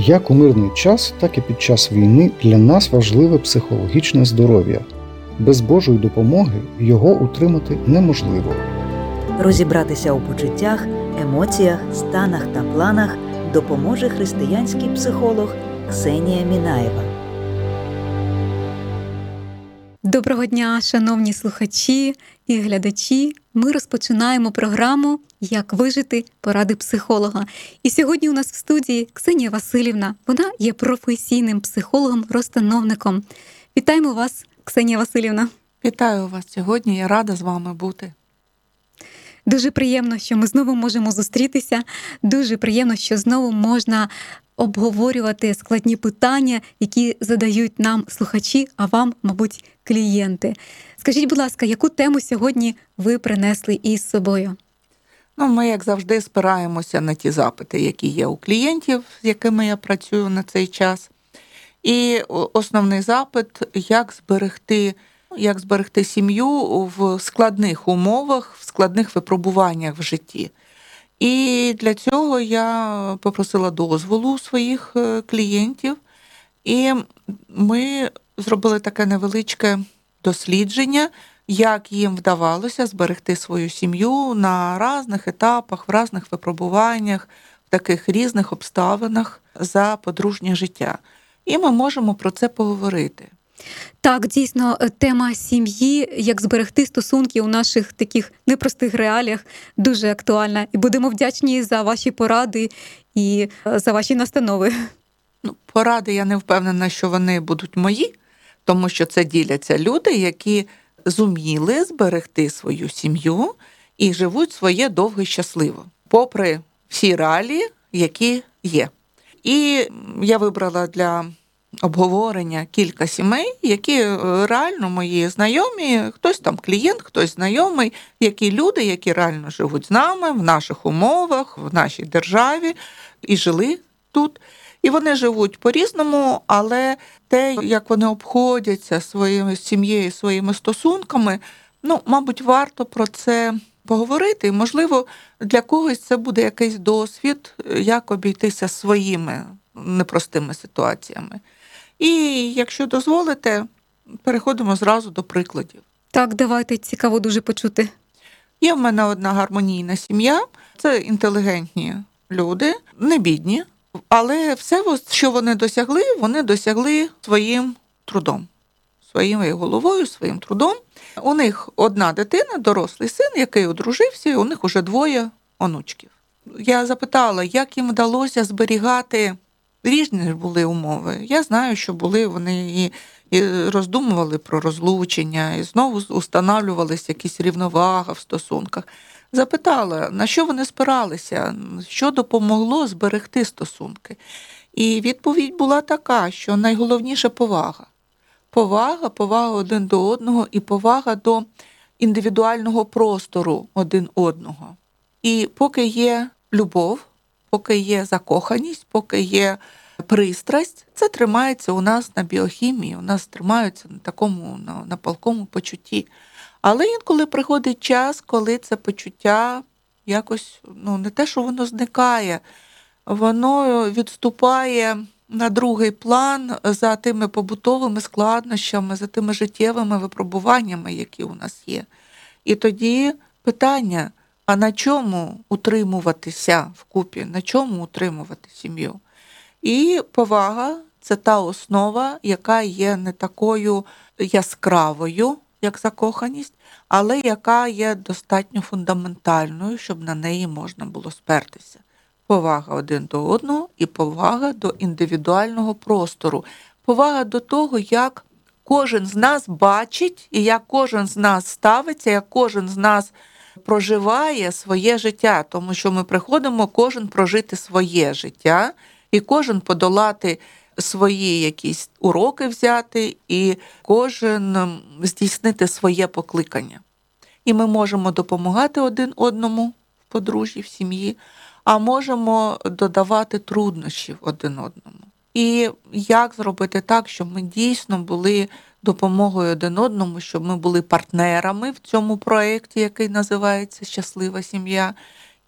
Як у мирний час, так і під час війни для нас важливе психологічне здоров'я. Без Божої допомоги його утримати неможливо. Розібратися у почуттях, емоціях, станах та планах допоможе християнський психолог Ксенія Мінаєва. Доброго дня, шановні слухачі і глядачі! Ми розпочинаємо програму «Як вижити. Поради психолога». І сьогодні у нас в студії Ксенія Василівна. Вона є професійним психологом-розстановником. Вітаємо вас, Ксенія Василівна. Вітаю вас сьогодні, я рада з вами бути. Дуже приємно, що ми знову можемо зустрітися. Дуже приємно, що знову можна обговорювати складні питання, які задають нам слухачі, а вам, мабуть, клієнти. Скажіть, будь ласка, яку тему сьогодні ви принесли із собою? Ми, як завжди, спираємося на ті запити, які є у клієнтів, з якими я працюю на цей час. І основний запит – як зберегти сім'ю в складних умовах, в складних випробуваннях в житті. І для цього я попросила дозволу у своїх клієнтів, і ми зробили таке невеличке дослідження, як їм вдавалося зберегти свою сім'ю на різних етапах, в різних випробуваннях, в таких різних обставинах за подружнє життя. І ми можемо про це поговорити. Так, дійсно, тема сім'ї, як зберегти стосунки у наших таких непростих реаліях, дуже актуальна. І будемо вдячні за ваші поради і за ваші настанови. Поради, я не впевнена, що вони будуть мої, тому що це діляться люди, які зуміли зберегти свою сім'ю і живуть своє довго і щасливо, попри всі реалії, які є. І я вибрала для обговорення кілька сімей, які реально мої знайомі, хтось там клієнт, хтось знайомий, які люди, які реально живуть з нами, в наших умовах, в нашій державі і жили тут. І вони живуть по-різному, але те, як вони обходяться своєю сім'єю, своїми стосунками, мабуть, варто про це поговорити. І, можливо, для когось це буде якийсь досвід, як обійтися своїми непростими ситуаціями. І, якщо дозволите, переходимо зразу до прикладів. Так, давайте, цікаво дуже почути. Є в мене одна гармонійна сім'я, це інтелігентні люди, не бідні, але все, що вони досягли своїм трудом, своєю головою, своїм трудом. У них одна дитина, дорослий син, який одружився, і у них уже 2 онучків. Я запитала, як їм вдалося зберігати. Різні були умови. Я знаю, що були вони і роздумували про розлучення, і знову установлювалися якісь рівновага в стосунках. Запитала, на що вони спиралися, що допомогло зберегти стосунки. І відповідь була така, що найголовніше – повага. Повага один до одного і повага до індивідуального простору один одного. І поки є любов, поки є закоханість, поки є пристрасть, це тримається у нас на біохімії, у нас тримається на такому, на палкому почутті. Але інколи приходить час, коли це почуття якось, не те, що воно зникає, воно відступає на другий план за тими побутовими складнощами, за тими життєвими випробуваннями, які у нас є. І тоді питання, а на чому утримуватися вкупі, на чому утримувати сім'ю? І повага – це та основа, яка є не такою яскравою, як закоханість, але яка є достатньо фундаментальною, щоб на неї можна було спертися. Повага один до одного і повага до індивідуального простору. Повага до того, як кожен з нас бачить і як кожен з нас ставиться, як кожен з нас проживає своє життя, тому що ми приходимо кожен прожити своє життя і кожен подолати свої якісь уроки взяти і кожен здійснити своє покликання. І ми можемо допомагати один одному в подружжі, в сім'ї, а можемо додавати труднощів один одному. І як зробити так, щоб ми дійсно були допомогою один одному, щоб ми були партнерами в цьому проєкті, який називається «Щаслива сім'я»,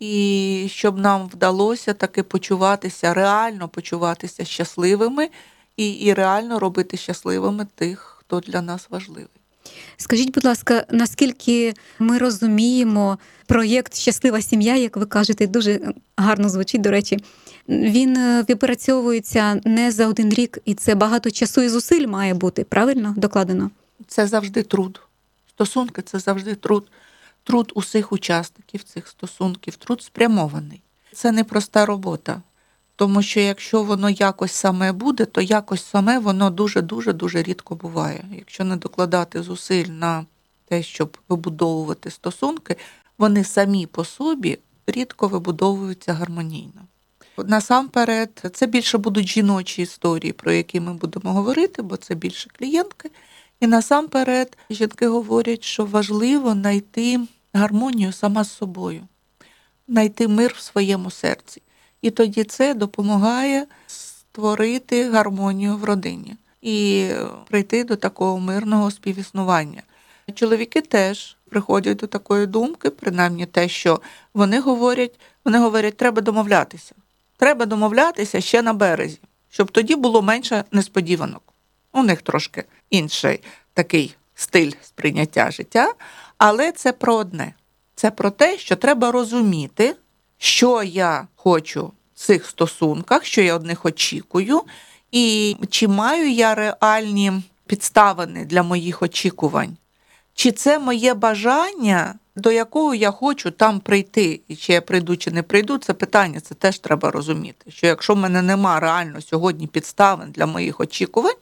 і щоб нам вдалося таки почуватися, реально почуватися щасливими і реально робити щасливими тих, хто для нас важливий. Скажіть, будь ласка, наскільки ми розуміємо проєкт «Щаслива сім'я», як ви кажете, дуже гарно звучить, до речі, він випрацьовується не за один рік, і це багато часу і зусиль має бути, правильно докладено? Це завжди труд. Стосунки – це завжди труд. Труд усіх учасників цих стосунків, труд спрямований. Це не проста робота. Тому що якщо воно якось саме буде, то якось саме воно дуже-дуже рідко буває. Якщо не докладати зусиль на те, щоб вибудовувати стосунки, вони самі по собі рідко вибудовуються гармонійно. Насамперед, це більше будуть жіночі історії, про які ми будемо говорити, бо це більше клієнтки. І насамперед жінки говорять, що важливо знайти гармонію сама з собою, знайти мир в своєму серці. І тоді це допомагає створити гармонію в родині і прийти до такого мирного співіснування. Чоловіки теж приходять до такої думки, принаймні те, що вони говорять, треба домовлятися. Треба домовлятися ще на березі, щоб тоді було менше несподіванок. У них трошки інший такий стиль сприйняття життя, але це про одне. Це про те, що треба розуміти, що я хочу в цих стосунках, що я від них очікую, і чи маю я реальні підставини для моїх очікувань. Чи це моє бажання, до якого я хочу там прийти, і чи я прийду, чи не прийду, це питання, це теж треба розуміти. Що якщо в мене нема реально сьогодні підставин для моїх очікувань,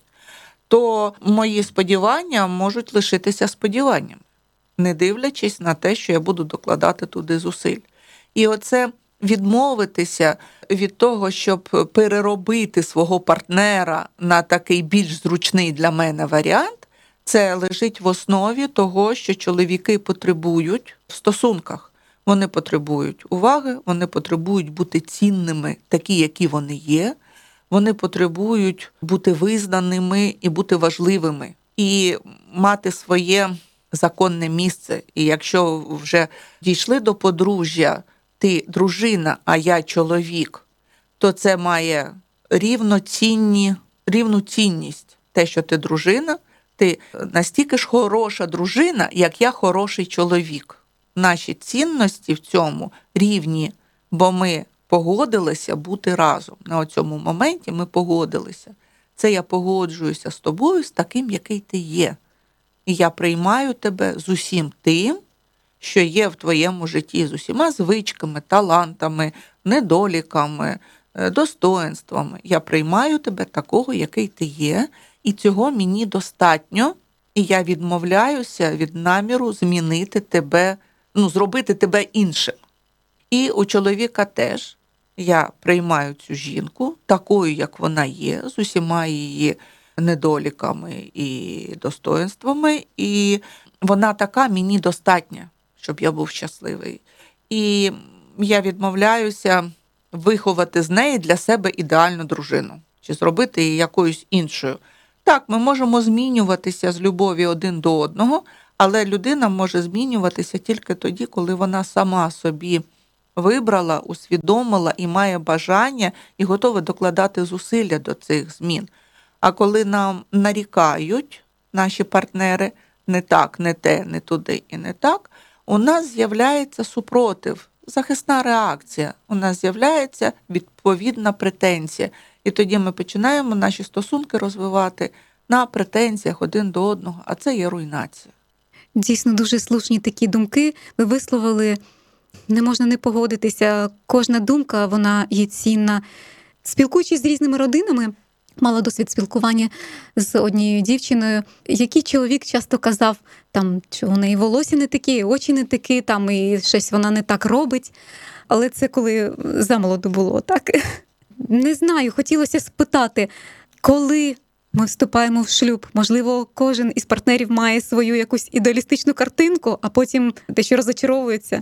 то мої сподівання можуть лишитися сподіваннями, не дивлячись на те, що я буду докладати туди зусиль. І оце відмовитися від того, щоб переробити свого партнера на такий більш зручний для мене варіант, це лежить в основі того, що чоловіки потребують в стосунках. Вони потребують уваги, вони потребують бути цінними, такі, які вони є. Вони потребують бути визнаними і бути важливими, і мати своє законне місце. І якщо вже дійшли до подружжя, ти дружина, а я чоловік, то це має рівну цінність. Те, що ти дружина, ти настільки ж хороша дружина, як я хороший чоловік. Наші цінності в цьому рівні, бо ми погодилися бути разом. На цьому моменті ми погодилися. Це я погоджуюся з тобою, з таким, який ти є. І я приймаю тебе з усім тим, що є в твоєму житті, з усіма звичками, талантами, недоліками, достоинствами. Я приймаю тебе такого, який ти є, і цього мені достатньо, і я відмовляюся від наміру змінити тебе, зробити тебе іншим. І у чоловіка теж я приймаю цю жінку такою, як вона є, з усіма її недоліками і достоинствами, і вона така мені достатня, щоб я був щасливий. І я відмовляюся виховати з неї для себе ідеальну дружину, чи зробити її якоюсь іншою. Так, ми можемо змінюватися з любові один до одного, але людина може змінюватися тільки тоді, коли вона сама собі вибрала, усвідомила і має бажання, і готова докладати зусилля до цих змін. А коли нам нарікають наші партнери не так, не те, не туди і не так, у нас з'являється супротив, захисна реакція, у нас з'являється відповідна претензія. І тоді ми починаємо наші стосунки розвивати на претензіях один до одного, а це є руйнація. Дійсно, дуже слушні такі думки ви висловили. Не можна не погодитися. Кожна думка, вона є цінна. Спілкуючись з різними родинами, мала досвід спілкування з однією дівчиною, який чоловік часто казав, що у неї волосся не такі, очі не такі, і щось вона не так робить. Але це коли замолоду було, так? Не знаю, хотілося спитати, коли ми вступаємо в шлюб, можливо, кожен із партнерів має свою якусь ідеалістичну картинку, а потім дещо розочаровується.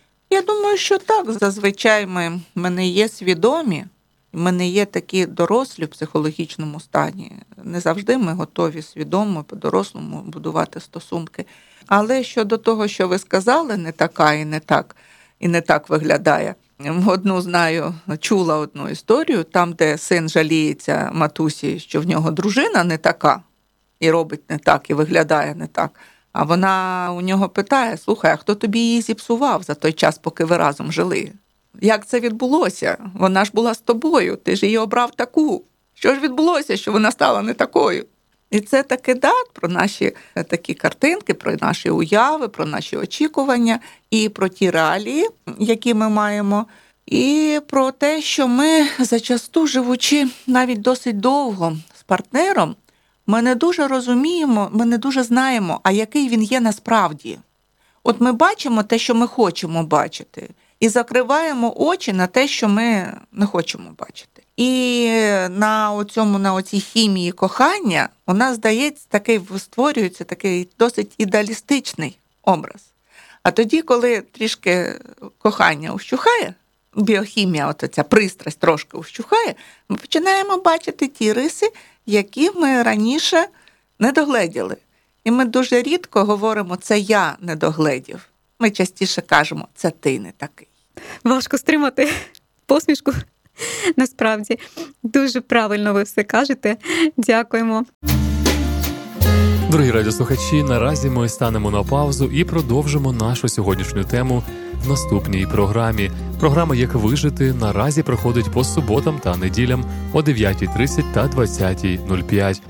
Я думаю, що так. Зазвичай ми не є свідомі, ми не є такі дорослі в психологічному стані. Не завжди ми готові свідомо, по-дорослому будувати стосунки. Але щодо того, що ви сказали, не така і не так, і не так виглядає. Чула одну історію, там, де син жаліється матусі, що в нього дружина не така, і робить не так, і виглядає не так. А вона у нього питає: слухай, а хто тобі її зіпсував за той час, поки ви разом жили? Як це відбулося? Вона ж була з тобою, ти ж її обрав таку. Що ж відбулося, що вона стала не такою? І це таки про наші такі картинки, про наші уяви, про наші очікування і про ті реалії, які ми маємо, і про те, що ми зачасту, живучи навіть досить довго з партнером, ми не дуже розуміємо, ми не дуже знаємо, а який він є насправді. От ми бачимо те, що ми хочемо бачити, і закриваємо очі на те, що ми не хочемо бачити. І на оцій хімії кохання у нас, здається, створюється такий досить ідеалістичний образ. А тоді, коли трішки кохання ущухає, біохімія, ця пристрасть трошки ущухає, ми починаємо бачити ті риси, які ми раніше не догледіли. І ми дуже рідко говоримо: це я не догледів. Ми частіше кажемо: це ти не такий. Важко стримати посмішку. Насправді, дуже правильно ви все кажете. Дякуємо. Дорогі радіослухачі, наразі ми станемо на паузу і продовжимо нашу сьогоднішню тему в наступній програмі. Програма «Як вижити» наразі проходить по суботам та неділям о 9:30 та 20:05.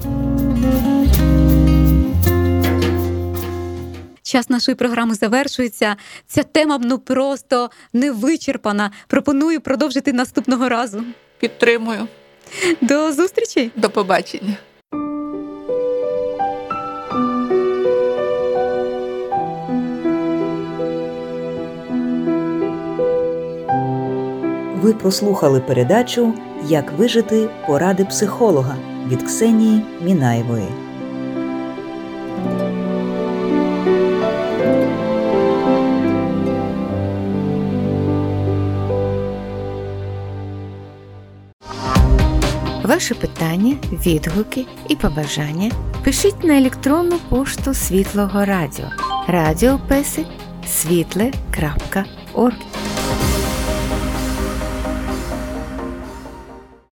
Час нашої програми завершується. Ця тема просто не вичерпана. Пропоную продовжити наступного разу. Підтримую. До зустрічі. До побачення. Ви прослухали передачу «Як вижити. Поради психолога» від Ксенії Мінаєвої. Ваші питання, відгуки і побажання пишіть на електронну пошту Світлого Радіо. Радіопесик@світле.орг.